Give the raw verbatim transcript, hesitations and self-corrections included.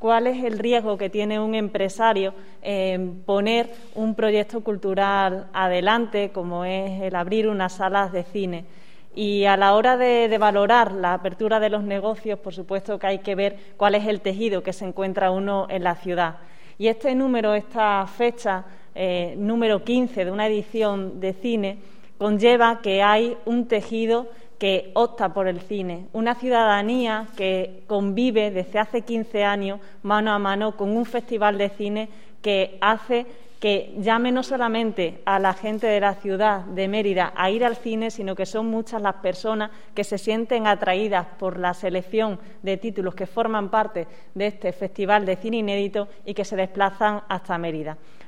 cuál es el riesgo que tiene un empresario en poner un proyecto cultural adelante, como es el abrir unas salas de cine. Y a la hora de, de valorar la apertura de los negocios, por supuesto que hay que ver cuál es el tejido que se encuentra uno en la ciudad. Y este número, esta fecha, eh, número quince de una edición de cine, conlleva que hay un tejido que opta por el cine, una ciudadanía que convive desde hace quince años mano a mano con un festival de cine que hace que llame no solamente a la gente de la ciudad de Mérida a ir al cine, sino que son muchas las personas que se sienten atraídas por la selección de títulos que forman parte de este Festival de Cine Inédito y que se desplazan hasta Mérida.